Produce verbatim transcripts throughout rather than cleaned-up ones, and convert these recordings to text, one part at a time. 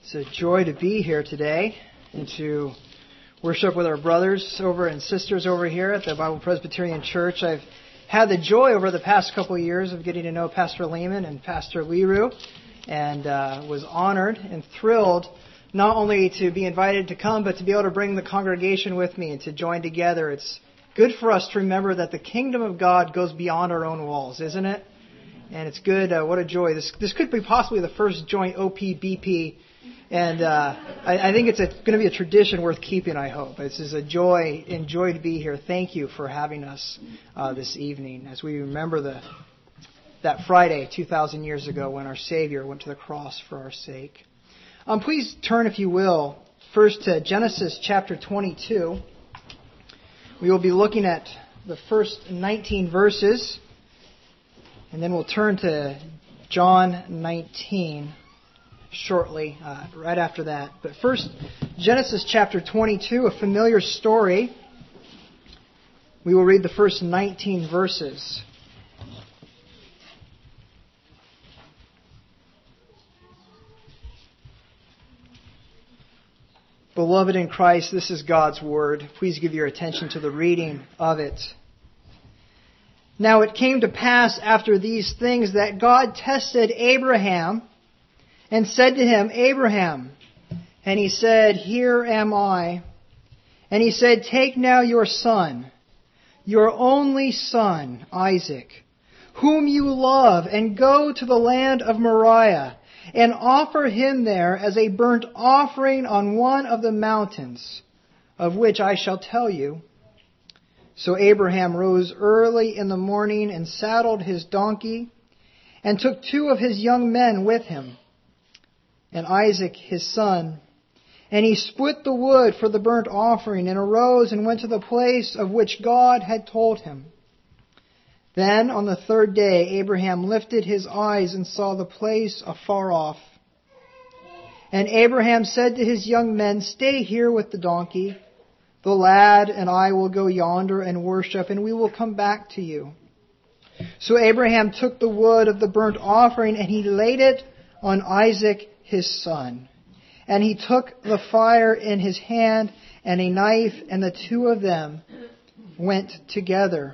It's a joy to be here today and to worship with our brothers over and sisters over here at the Bible Presbyterian Church. I've had the joy over the past couple of years of getting to know Pastor Lehman and Pastor Leroux, and uh, was honored and thrilled not only to be invited to come, but to be able to bring the congregation with me and to join together. It's good for us to remember that the kingdom of God goes beyond our own walls, isn't it? And it's good. Uh, what a joy. This this could be possibly the first joint O P B P. And uh, I, I think it's going to be a tradition worth keeping, I hope. This is a joy and joy to be here. Thank you for having us uh, this evening as we remember the that Friday two thousand years ago when our Savior went to the cross for our sake. Um, please turn, if you will, first to Genesis chapter twenty-two. We will be looking at the first nineteen verses, and then we'll turn to John nineteen. Shortly, uh, right after that. But first, Genesis chapter twenty-two, a familiar story. We will read the first nineteen verses. Beloved in Christ, this is God's Word. Please give your attention to the reading of it. Now it came to pass after these things that God tested Abraham and said to him, Abraham. And he said, Here am I. And he said, Take now your son, your only son, Isaac, whom you love, and go to the land of Moriah, and offer him there as a burnt offering on one of the mountains, of which I shall tell you. So Abraham rose early in the morning and saddled his donkey, and took two of his young men with him, and Isaac his son. And he split the wood for the burnt offering, and arose and went to the place of which God had told him. Then on the third day Abraham lifted his eyes and saw the place afar off. And Abraham said to his young men, Stay here with the donkey. The lad and I will go yonder and worship, and we will come back to you. So Abraham took the wood of the burnt offering, and he laid it on Isaac his son. And he took the fire in his hand and a knife, and the two of them went together.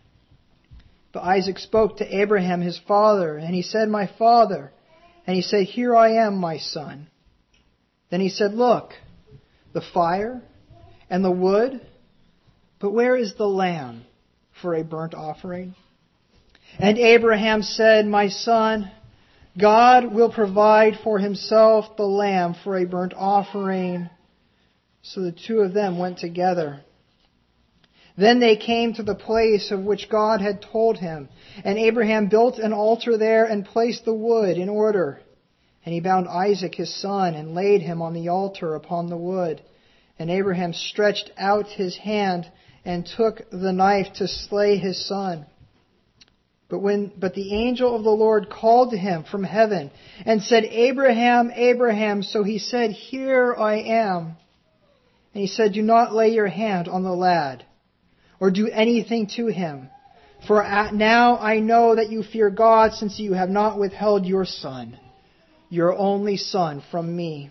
But Isaac spoke to Abraham his father, and he said, My father. And he said, Here I am, my son. Then he said, Look, the fire and the wood, but where is the lamb for a burnt offering? And Abraham said, My son, God will provide for himself the lamb for a burnt offering. So the two of them went together. Then they came to the place of which God had told him. And Abraham built an altar there and placed the wood in order. And he bound Isaac his son and laid him on the altar upon the wood. And Abraham stretched out his hand and took the knife to slay his son. But when, but the angel of the Lord called to him from heaven and said, Abraham, Abraham. So he said, Here I am. And he said, Do not lay your hand on the lad, or do anything to him. For now I know that you fear God, since you have not withheld your son, your only son, from me.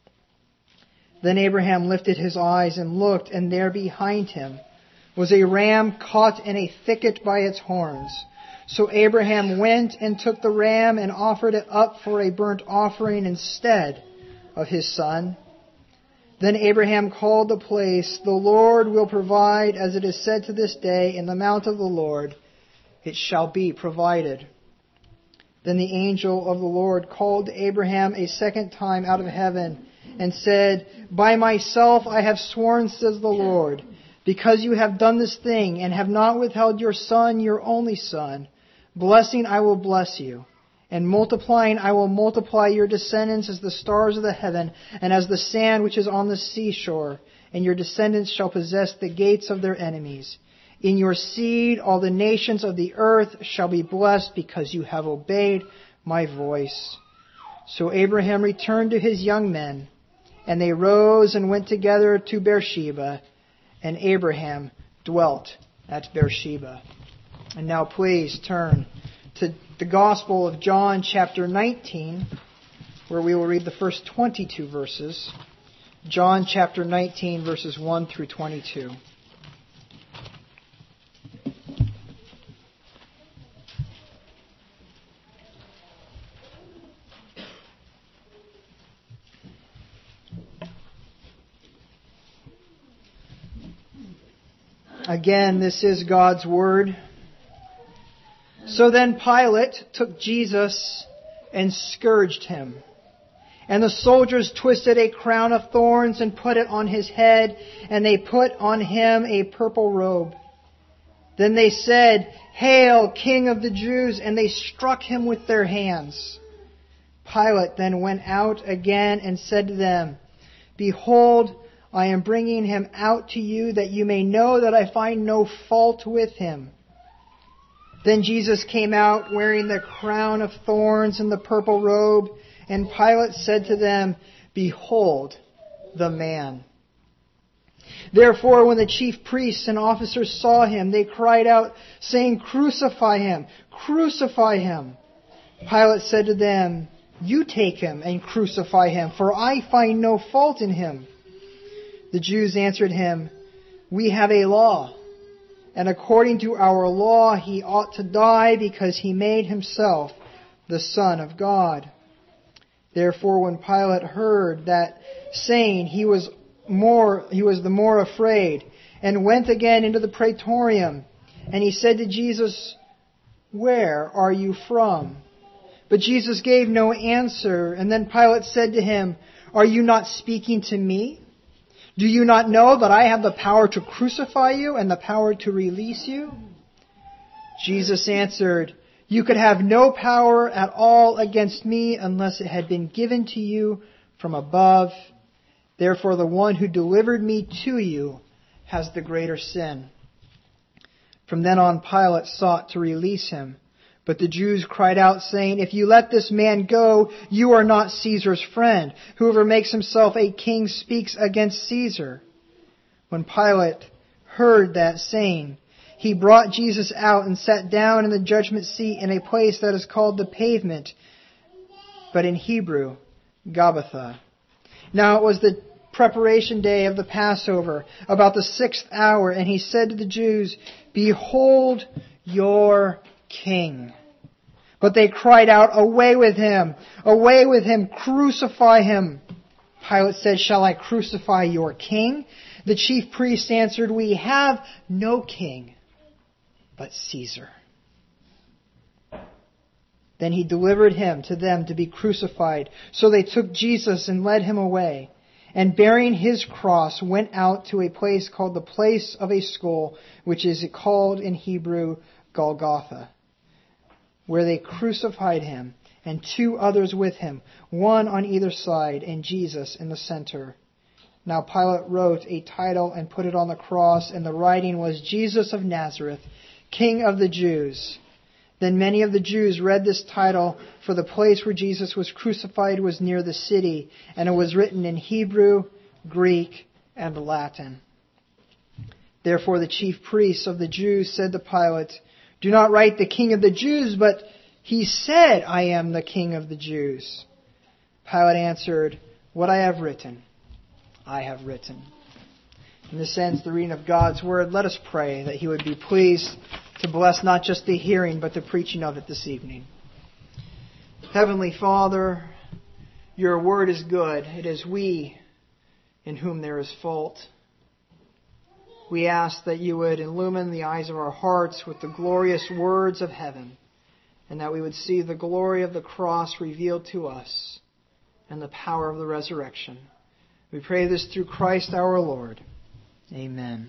Then Abraham lifted his eyes and looked, and there behind him was a ram caught in a thicket by its horns. So Abraham went and took the ram and offered it up for a burnt offering instead of his son. Then Abraham called the place, The Lord will provide, as it is said to this day, in the mount of the Lord it shall be provided. Then the angel of the Lord called Abraham a second time out of heaven and said, By myself I have sworn, says the Lord, because you have done this thing and have not withheld your son, your only son, blessing I will bless you, and multiplying I will multiply your descendants as the stars of the heaven and as the sand which is on the seashore, and your descendants shall possess the gates of their enemies. In your seed all the nations of the earth shall be blessed, because you have obeyed my voice. So Abraham returned to his young men, and they rose and went together to Beersheba, and Abraham dwelt at Beersheba. And now please turn to the Gospel of John chapter nineteen. where we will read the first twenty-two verses. John chapter nineteen, verses one through twenty-two. Again, this is God's Word. So then Pilate took Jesus and scourged him. And the soldiers twisted a crown of thorns and put it on his head, and they put on him a purple robe. Then they said, "Hail, King of the Jews!" And they struck him with their hands. Pilate then went out again and said to them, "Behold, I am bringing him out to you, that you may know that I find no fault with him." Then Jesus came out wearing the crown of thorns and the purple robe, and Pilate said to them, "Behold the man." Therefore, when the chief priests and officers saw him, they cried out, saying, "Crucify him! Crucify him!" Pilate said to them, "You take him and crucify him, for I find no fault in him." The Jews answered him, "We have a law, and according to our law he ought to die because he made himself the Son of God." Therefore, when Pilate heard that saying, he was more he was the more afraid, and went again into the praetorium. And he said to Jesus, "Where are you from?" But Jesus gave no answer. And then Pilate said to him, "Are you not speaking to me? Do you not know that I have the power to crucify you and the power to release you?" Jesus answered, "You could have no power at all against me unless it had been given to you from above. Therefore, the one who delivered me to you has the greater sin." From then on, Pilate sought to release him. But the Jews cried out, saying, "If you let this man go, you are not Caesar's friend. Whoever makes himself a king speaks against Caesar." When Pilate heard that saying, he brought Jesus out and sat down in the judgment seat in a place that is called the Pavement, but in Hebrew, Gabbatha. Now it was the preparation day of the Passover, about the sixth hour, and he said to the Jews, "Behold your King." But they cried out, "Away with him! Away with him! Crucify him!" Pilate said, "Shall I crucify your king?" The chief priests answered, "We have no king but Caesar." Then he delivered him to them to be crucified. So they took Jesus and led him away, and bearing his cross went out to a place called the Place of a Skull, which is called in Hebrew Golgotha, where they crucified him, and two others with him, one on either side, and Jesus in the center. Now Pilate wrote a title and put it on the cross, and the writing was, "Jesus of Nazareth, King of the Jews." Then many of the Jews read this title, for the place where Jesus was crucified was near the city, and it was written in Hebrew, Greek, and Latin. Therefore the chief priests of the Jews said to Pilate, "Do not write the King of the Jews, but he said, 'I am the King of the Jews.'" Pilate answered, "What I have written, I have written." And this ends the reading of God's Word. Let us pray that He would be pleased to bless not just the hearing, but the preaching of it this evening. Heavenly Father, Your Word is good. It is we in whom there is fault. We ask that You would illumine the eyes of our hearts with the glorious words of heaven, and that we would see the glory of the cross revealed to us and the power of the resurrection. We pray this through Christ our Lord. Amen.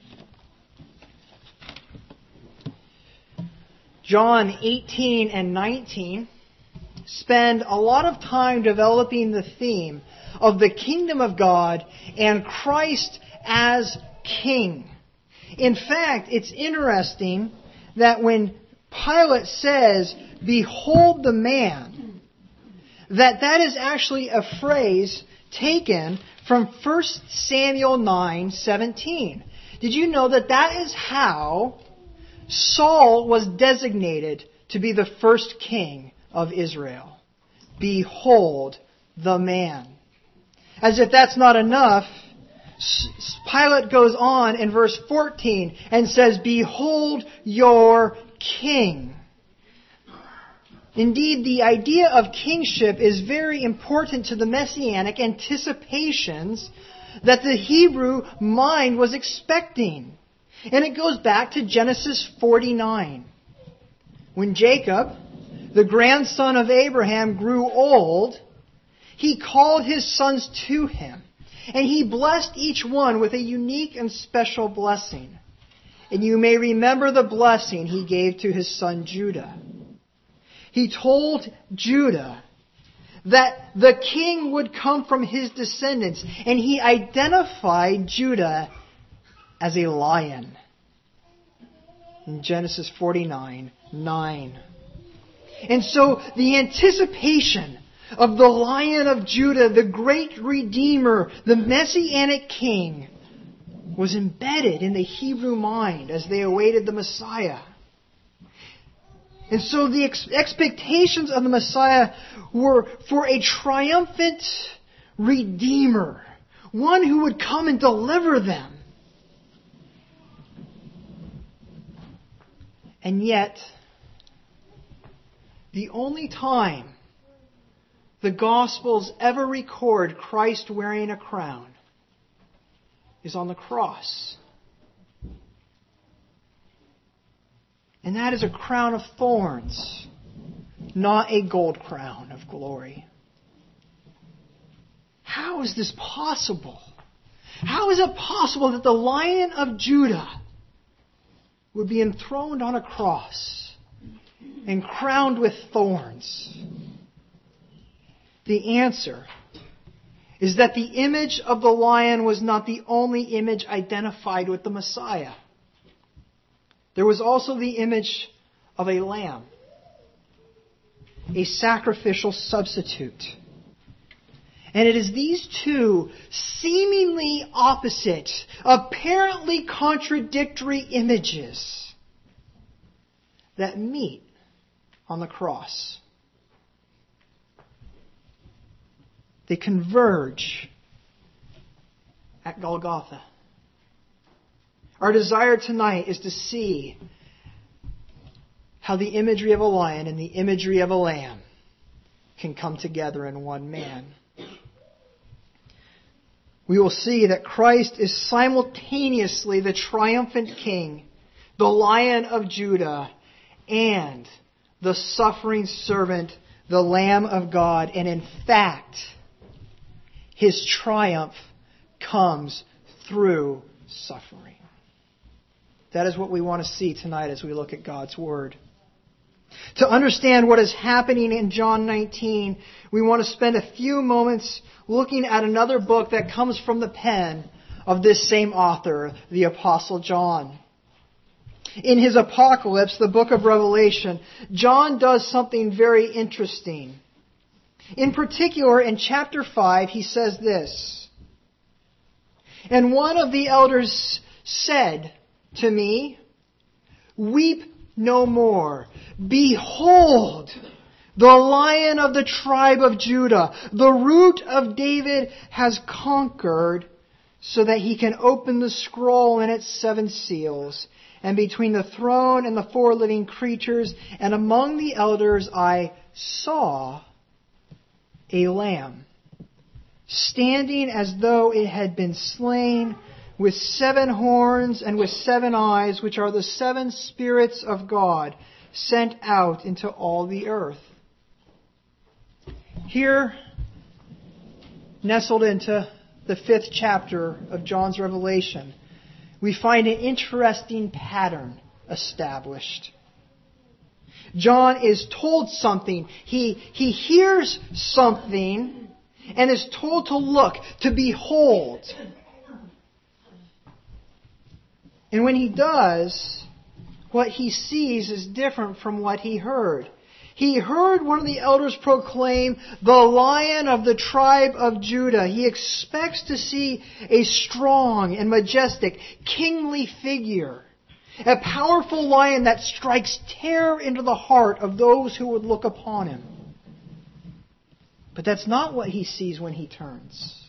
John eighteen and nineteen spend a lot of time developing the theme of the kingdom of God and Christ as King. In fact, it's interesting that when Pilate says, "Behold the man," that that is actually a phrase taken from First Samuel nine seventeen. Did you know that that is how Saul was designated to be the first king of Israel? Behold the man. As if that's not enough, Pilate goes on in verse fourteen and says, "Behold your king." Indeed, the idea of kingship is very important to the messianic anticipations that the Hebrew mind was expecting. And it goes back to Genesis forty-nine. When Jacob, the grandson of Abraham, grew old, he called his sons to him, and he blessed each one with a unique and special blessing. And you may remember the blessing he gave to his son Judah. He told Judah that the king would come from his descendants, and he identified Judah as a lion. In Genesis forty-nine nine. And so the anticipation of the Lion of Judah, the great Redeemer, the Messianic King, was embedded in the Hebrew mind as they awaited the Messiah. And so the ex- expectations of the Messiah were for a triumphant Redeemer, one who would come and deliver them. And yet, the only time the Gospels ever record Christ wearing a crown is on the cross. And that is a crown of thorns, not a gold crown of glory. How is this possible? How is it possible that the Lion of Judah would be enthroned on a cross and crowned with thorns? The answer is that the image of the lion was not the only image identified with the Messiah. There was also the image of a lamb, a sacrificial substitute. And it is these two seemingly opposite, apparently contradictory images that meet on the cross. They converge at Golgotha. Our desire tonight is to see how the imagery of a lion and the imagery of a lamb can come together in one man. We will see that Christ is simultaneously the triumphant King, the Lion of Judah, and the suffering servant, the Lamb of God. And in fact, His triumph comes through suffering. That is what we want to see tonight as we look at God's Word. To understand what is happening in John nineteen, we want to spend a few moments looking at another book that comes from the pen of this same author, the Apostle John. In his Apocalypse, the book of Revelation, John does something very interesting. In particular, in chapter five, he says this, "And one of the elders said to me, 'Weep no more. Behold, the Lion of the tribe of Judah, the Root of David, has conquered so that he can open the scroll and its seven seals. And between the throne and the four living creatures and among the elders I saw a lamb, standing as though it had been slain, with seven horns and with seven eyes, which are the seven spirits of God sent out into all the earth.'" Here, nestled into the fifth chapter of John's Revelation, we find an interesting pattern established. John is told something. He, he hears something and is told to look, to behold. And when he does, what he sees is different from what he heard. He heard one of the elders proclaim, "The Lion of the tribe of Judah." He expects to see a strong and majestic, kingly figure. A powerful lion that strikes terror into the heart of those who would look upon him. But that's not what he sees when he turns.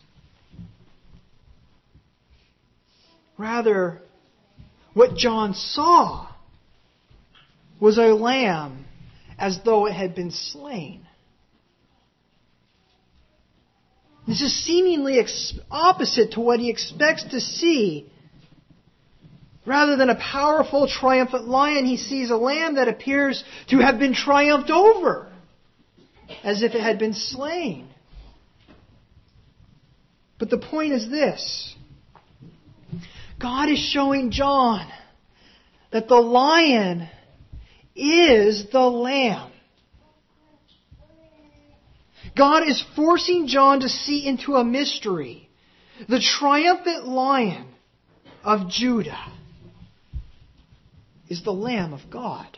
Rather, what John saw was a lamb as though it had been slain. This is seemingly ex- opposite to what he expects to see. Rather than a powerful, triumphant lion, he sees a lamb that appears to have been triumphed over, as if it had been slain. But the point is this. God is showing John that the lion is the lamb. God is forcing John to see into a mystery. The triumphant lion of Judah is the Lamb of God.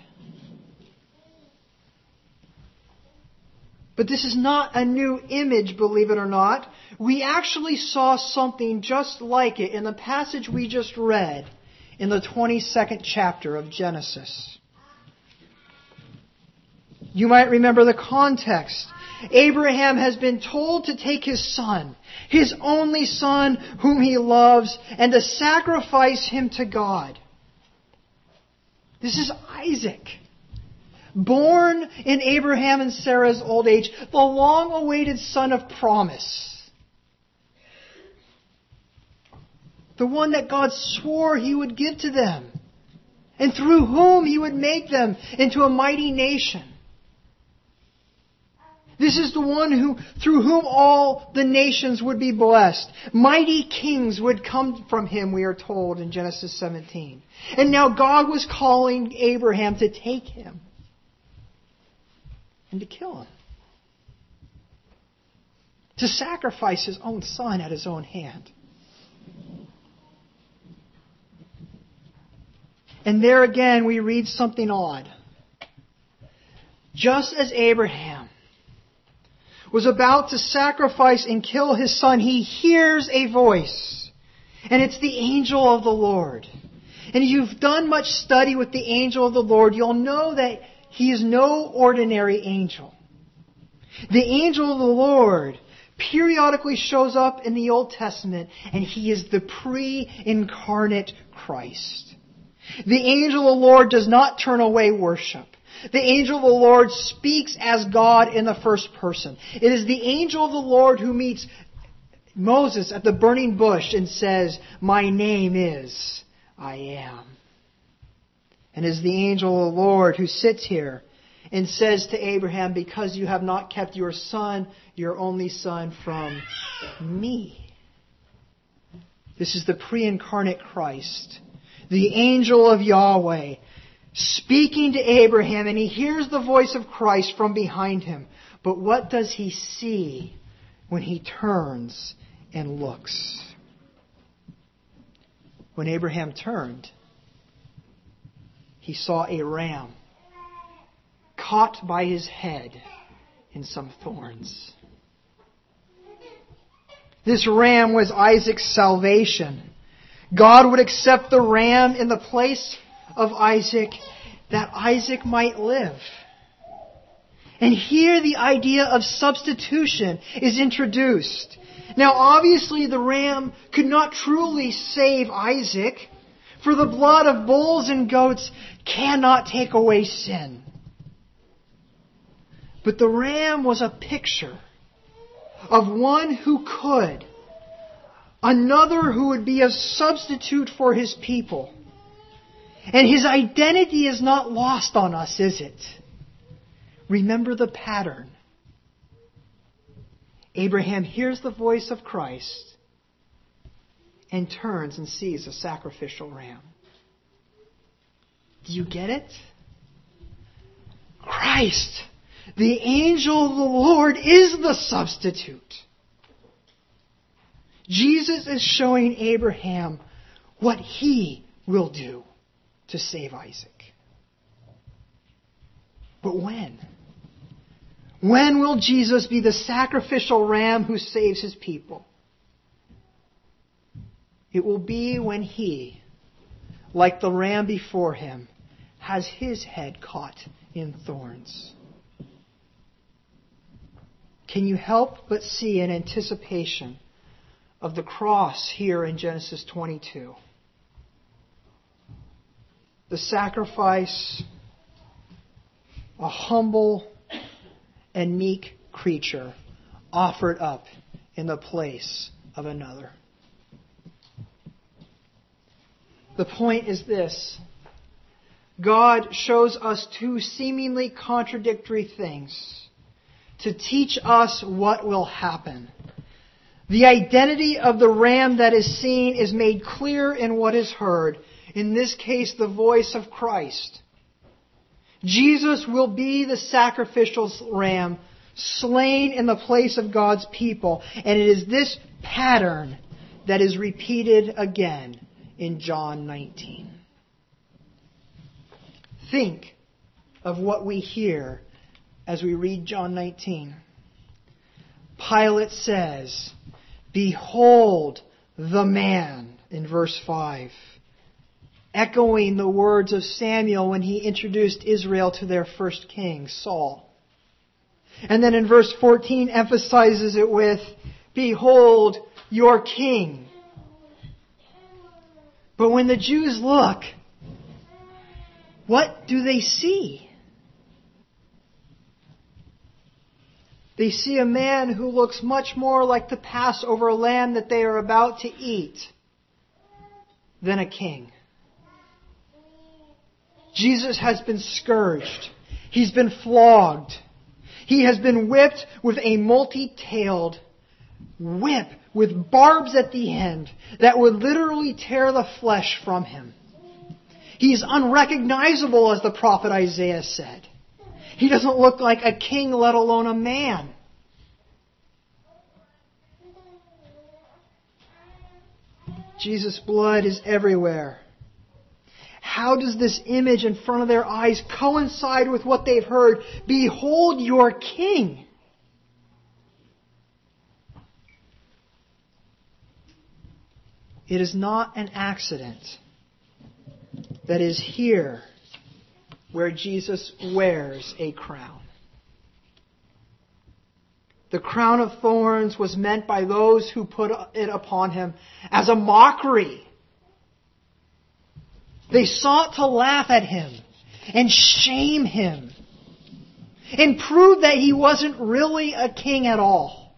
But this is not a new image, believe it or not. We actually saw something just like it in the passage we just read in the twenty-second chapter of Genesis. You might remember the context. Abraham has been told to take his son, his only son whom he loves, and to sacrifice him to God. This is Isaac, born in Abraham and Sarah's old age, the long-awaited son of promise. The one that God swore He would give to them, and through whom He would make them into a mighty nation. This is the one who, through whom all the nations would be blessed. Mighty kings would come from him, we are told in Genesis seventeen. And now God was calling Abraham to take him and to kill him. To sacrifice his own son at his own hand. And there again we read something odd. Just as Abraham was about to sacrifice and kill his son, he hears a voice. And it's the angel of the Lord. And if you've done much study with the angel of the Lord, you'll know that he is no ordinary angel. The angel of the Lord periodically shows up in the Old Testament, and he is the pre-incarnate Christ. The angel of the Lord does not turn away worship. The angel of the Lord speaks as God in the first person. It is the angel of the Lord who meets Moses at the burning bush and says, "My name is I am." And it is the angel of the Lord who sits here and says to Abraham, "Because you have not kept your son, your only son, from me." This is the pre-incarnate Christ, the angel of Yahweh, speaking to Abraham, and he hears the voice of Christ from behind him. But what does he see when he turns and looks? When Abraham turned, he saw a ram caught by his head in some thorns. This ram was Isaac's salvation. God would accept the ram in the place of Isaac, that Isaac might live. And here the idea of substitution is introduced. Now obviously the ram could not truly save Isaac, for the blood of bulls and goats cannot take away sin. But the ram was a picture of one who could, another who would be a substitute for his people. And his identity is not lost on us, is it? Remember the pattern. Abraham hears the voice of Christ and turns and sees a sacrificial ram. Do you get it? Christ, the angel of the Lord, is the substitute. Jesus is showing Abraham what he will do to save Isaac. But when? When will Jesus be the sacrificial ram who saves his people? It will be when he, like the ram before him, has his head caught in thorns. can you help but see an anticipation of the cross here in Genesis twenty-two? The sacrifice, a humble and meek creature offered up in the place of another. The point is this: God shows us two seemingly contradictory things to teach us what will happen. The identity of the ram that is seen is made clear in what is heard. In this case, the voice of Christ. Jesus will be the sacrificial ram slain in the place of God's people. And it is this pattern that is repeated again in John nineteen. Think of what we hear as we read John nineteen. Pilate says, "Behold the man," in verse five, echoing the words of Samuel when he introduced Israel to their first king, Saul. And then in verse fourteen emphasizes it with, "Behold your king." But when the Jews look, what do they see? They see a man who looks much more like the Passover lamb that they are about to eat than a king. Jesus has been scourged. He's been flogged. He has been whipped with a multi-tailed whip with barbs at the end that would literally tear the flesh from him. He's unrecognizable, as the prophet Isaiah said. He doesn't look like a king, let alone a man. Jesus' blood is everywhere. How does this image in front of their eyes coincide with what they've heard? "Behold your king." It is not an accident that is here where Jesus wears a crown. The crown of thorns was meant by those who put it upon him as a mockery. They sought to laugh at him and shame him and prove that he wasn't really a king at all.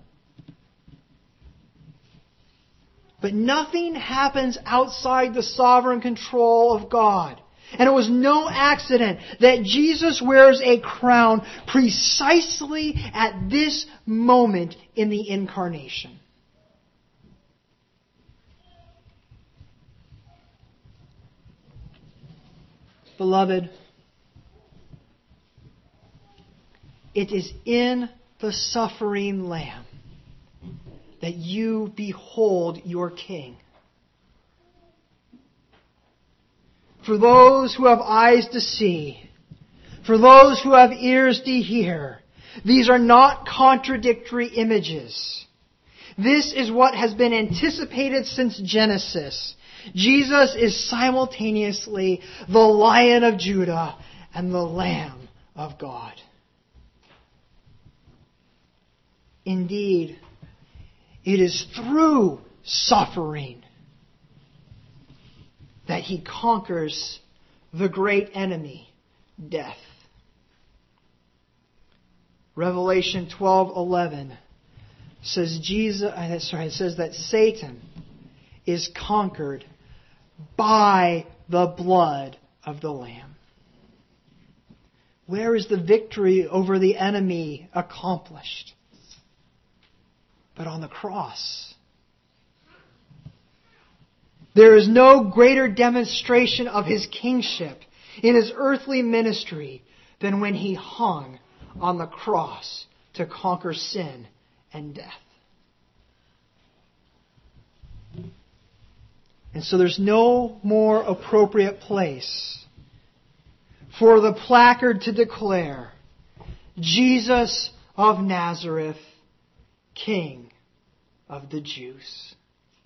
But nothing happens outside the sovereign control of God. And it was no accident that Jesus wears a crown precisely at this moment in the incarnation. Beloved, it is in the suffering Lamb that you behold your King. For those who have eyes to see, for those who have ears to hear, these are not contradictory images. This is what has been anticipated since Genesis. Jesus is simultaneously the Lion of Judah and the Lamb of God. Indeed, it is through suffering that He conquers the great enemy, death. Revelation twelve eleven says Jesus. Sorry, it says that Satan is conquered by the blood of the Lamb. Where is the victory over the enemy accomplished? But on the cross. There is no greater demonstration of His kingship in His earthly ministry than when He hung on the cross to conquer sin and death. And so there's no more appropriate place for the placard to declare, Jesus of Nazareth, King of the Jews.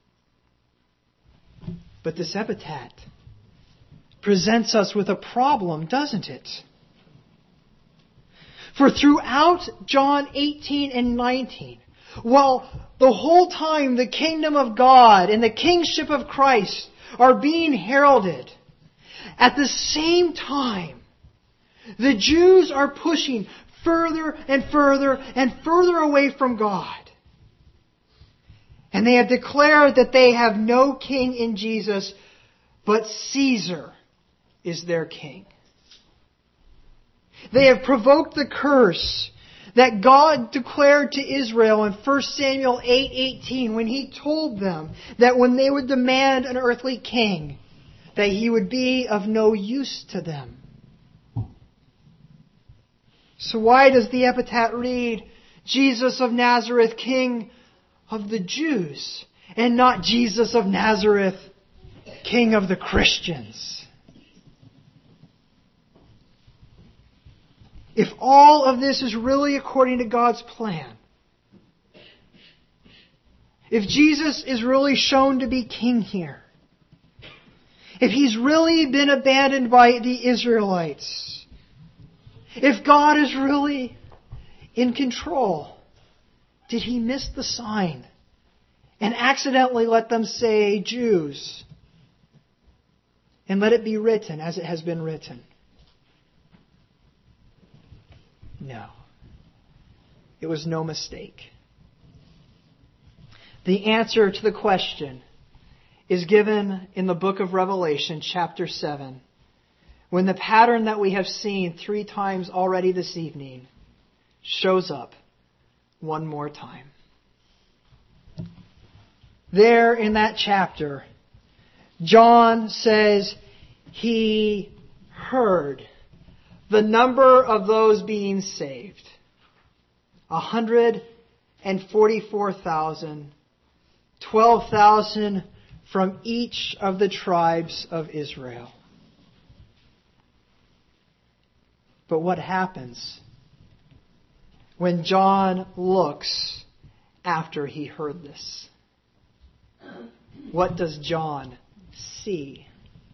But this epitaph presents us with a problem, doesn't it? For throughout John eighteen and nineteen, while the whole time the kingdom of God and the kingship of Christ are being heralded, at the same time, the Jews are pushing further and further and further away from God. And they have declared that they have no king in Jesus, but Caesar is their king. They have provoked the curse that God declared to Israel in First Samuel eight eighteen when He told them that when they would demand an earthly king, that he would be of no use to them. So why does the epitaph read, Jesus of Nazareth, King of the Jews, and not Jesus of Nazareth, King of the Christians? If all of this is really according to God's plan, if Jesus is really shown to be king here, if He's really been abandoned by the Israelites, if God is really in control, did He miss the sign and accidentally let them say Jews and let it be written as it has been written? No. It was no mistake. The answer to the question is given in the book of Revelation, chapter seven, when the pattern that we have seen three times already this evening shows up one more time. There in that chapter, John says he heard the number of those being saved. one hundred forty-four thousand, twelve thousand from each of the tribes of Israel. But what happens when John looks after he heard this? What does John see?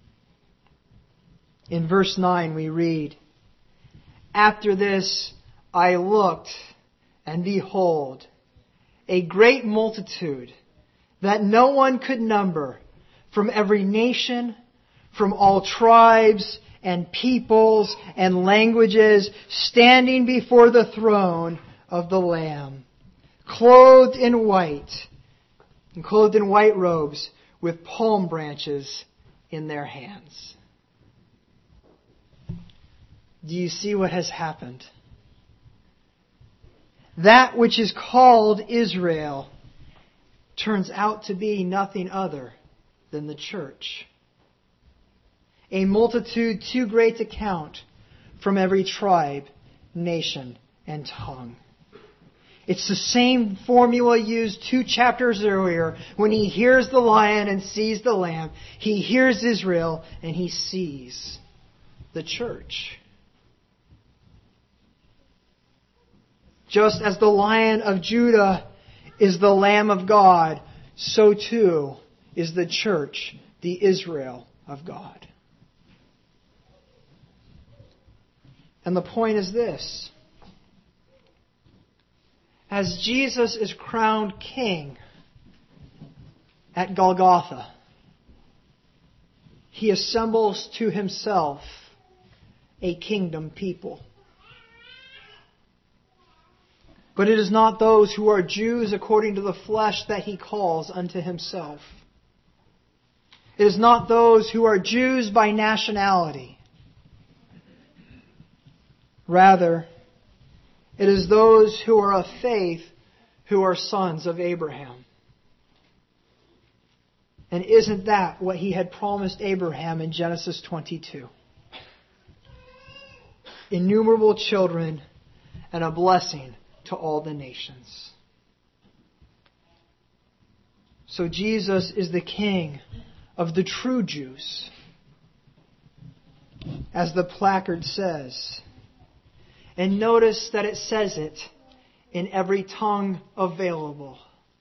In verse nine we read, "After this I looked, and behold, a great multitude that no one could number, from every nation, from all tribes and peoples and languages, standing before the throne of the Lamb, clothed in white, and clothed in white robes, with palm branches in their hands." Do you see what has happened? That which is called Israel turns out to be nothing other than the church. A multitude too great to count, from every tribe, nation, and tongue. It's the same formula used two chapters earlier when he hears the lion and sees the lamb. He hears Israel and he sees the church. Just as the Lion of Judah is the Lamb of God, so too is the church, the Israel of God. And the point is this. As Jesus is crowned king at Golgotha, He assembles to Himself a kingdom people. But it is not those who are Jews according to the flesh that He calls unto Himself. It is not those who are Jews by nationality. Rather, it is those who are of faith who are sons of Abraham. And isn't that what He had promised Abraham in Genesis twenty-two? Innumerable children and a blessing to all the nations. So Jesus is the King of the true Jews, as the placard says. And notice that it says it in every tongue available.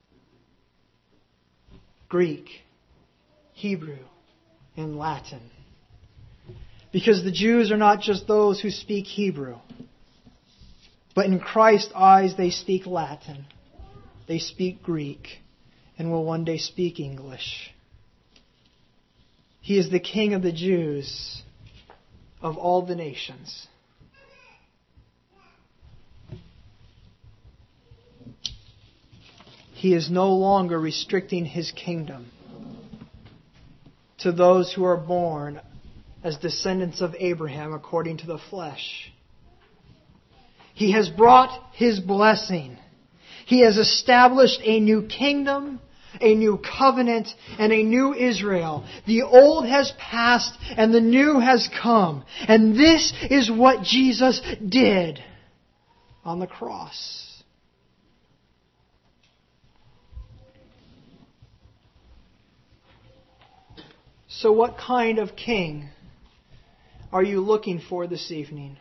Greek, Hebrew, and Latin. Because the Jews are not just those who speak Hebrew. But in Christ's eyes, they speak Latin, they speak Greek, and will one day speak English. He is the King of the Jews, of all the nations. He is no longer restricting His kingdom to those who are born as descendants of Abraham according to the flesh. He has brought His blessing. He has established a new kingdom, a new covenant, and a new Israel. The old has passed and the new has come. And this is what Jesus did on the cross. So what kind of king are you looking for this evening?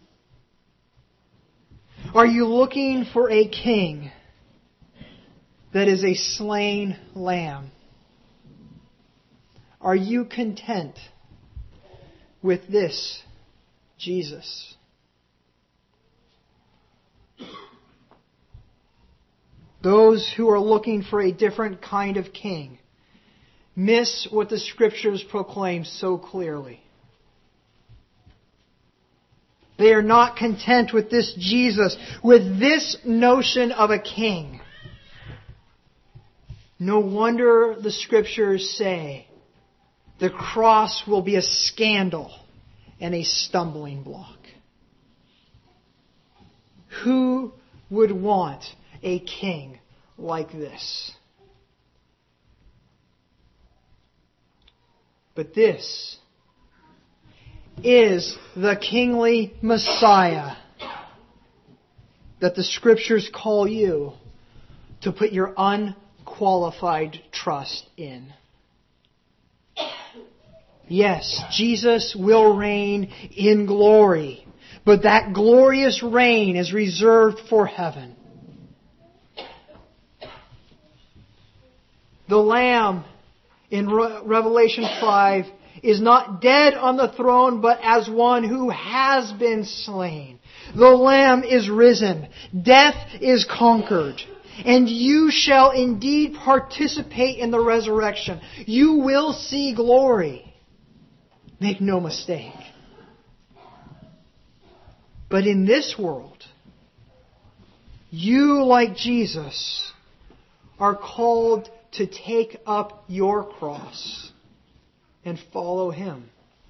Are you looking for a king that is a slain lamb? Are you content with this Jesus? Those who are looking for a different kind of king miss what the Scriptures proclaim so clearly. They are not content with this Jesus, with this notion of a king. No wonder the Scriptures say the cross will be a scandal and a stumbling block. Who would want a king like this? But this is the kingly Messiah that the Scriptures call you to put your unqualified trust in. Yes, Jesus will reign in glory, but that glorious reign is reserved for heaven. The Lamb in Revelation five is not dead on the throne, but as one who has been slain. The Lamb is risen. Death is conquered. And you shall indeed participate in the resurrection. You will see glory. Make no mistake. But in this world, you, like Jesus, are called to take up your cross and follow Him.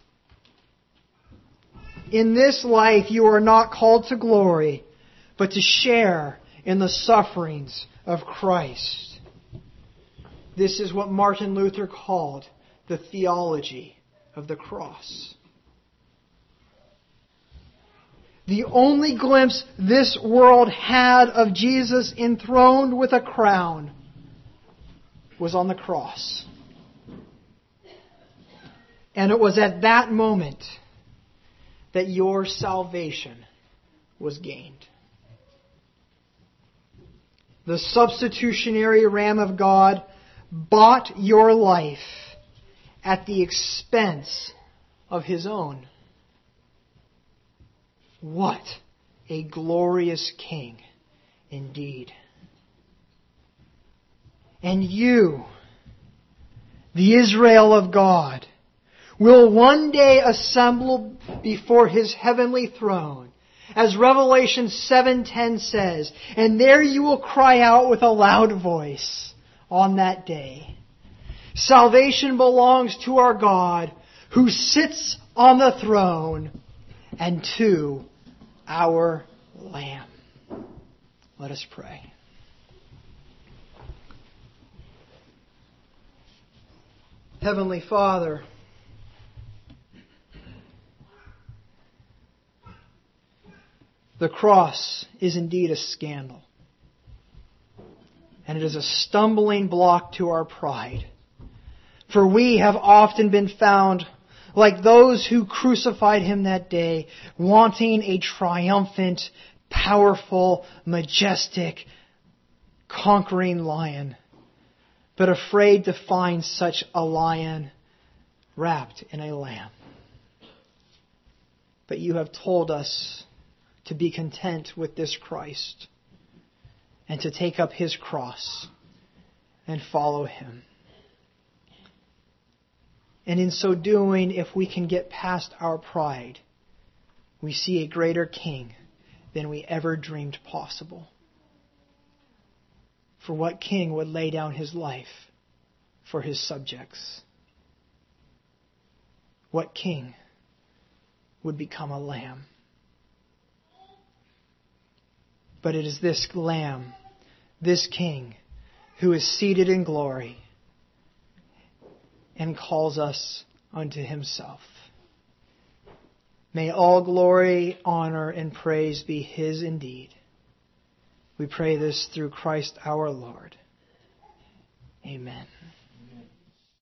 In this life, you are not called to glory, but to share in the sufferings of Christ. This is what Martin Luther called the theology of the cross. The only glimpse this world had of Jesus enthroned with a crown was on the cross. And it was at that moment that your salvation was gained. The substitutionary Lamb of God bought your life at the expense of His own. What a glorious King indeed. And you, the Israel of God, will one day assemble before His heavenly throne. As Revelation seven ten says, and there you will cry out with a loud voice on that day. Salvation belongs to our God who sits on the throne and to our Lamb. Let us pray. Heavenly Father, the cross is indeed a scandal. And it is a stumbling block to our pride. For we have often been found like those who crucified Him that day, wanting a triumphant, powerful, majestic, conquering lion, but afraid to find such a lion wrapped in a lamb. But you have told us to be content with this Christ and to take up His cross and follow Him. And in so doing, if we can get past our pride, we see a greater King than we ever dreamed possible. For what king would lay down his life for his subjects? What king would become a lamb? But it is this lamb, this king, who is seated in glory and calls us unto himself. May all glory, honor, and praise be His indeed. We pray this through Christ our Lord. Amen.